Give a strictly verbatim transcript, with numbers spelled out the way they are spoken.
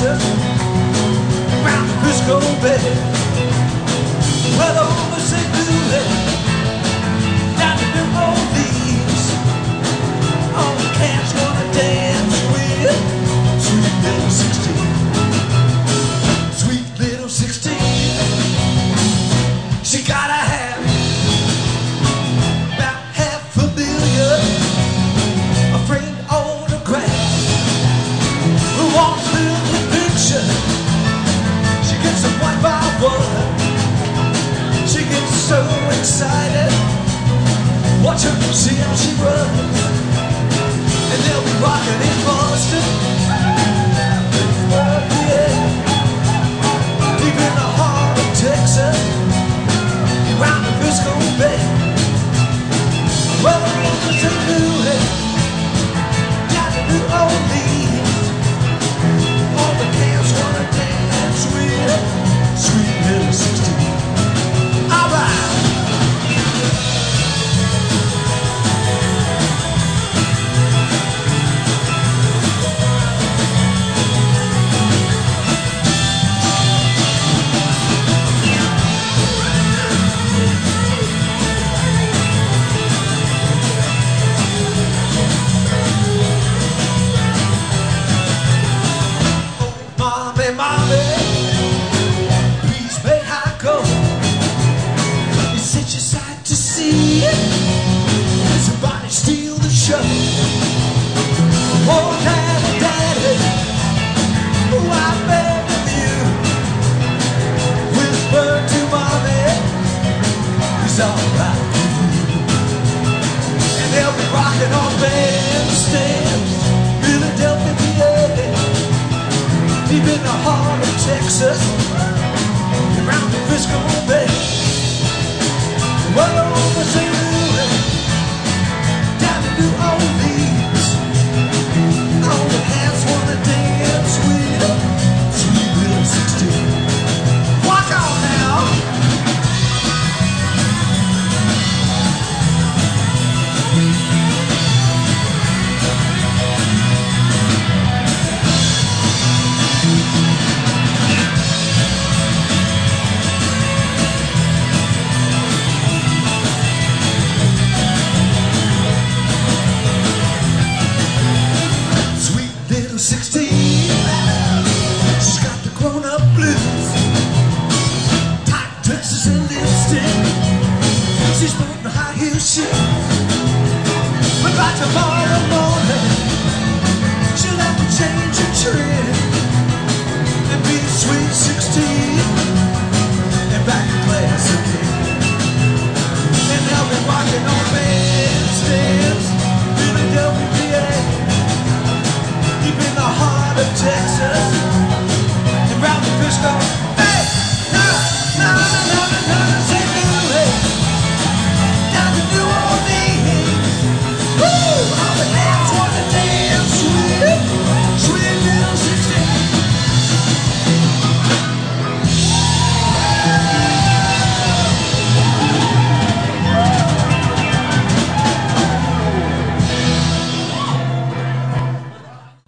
Texas, round the Frisco Bay. Well, over Saint Louis, down to New Orleans, all the cats wanna dance with sweet little sixteen. Sweet little sixteen, she gotta have about half a million, a framed autograph, who wants to build a picture. She gets them one by one. She gets so excited. Watch her, see how she runs. And they'll be rocking in Boston, yeah, deep in the heart of Texas, around the Frisco Bay. Well, over to Saint Louis, down to New Orleans, all the cats wanna dance with sweet little sixteen. All right. Mommy, mommy, please pay high gold. It's such a sight to see. Somebody steal the show. Oh, daddy, daddy, oh, I beg of you, whisper to mommy, it's alright. And they'll be rocking on bandstands, Philadelphia, P A, deep in the heart of Texas, around the Frisco Bay.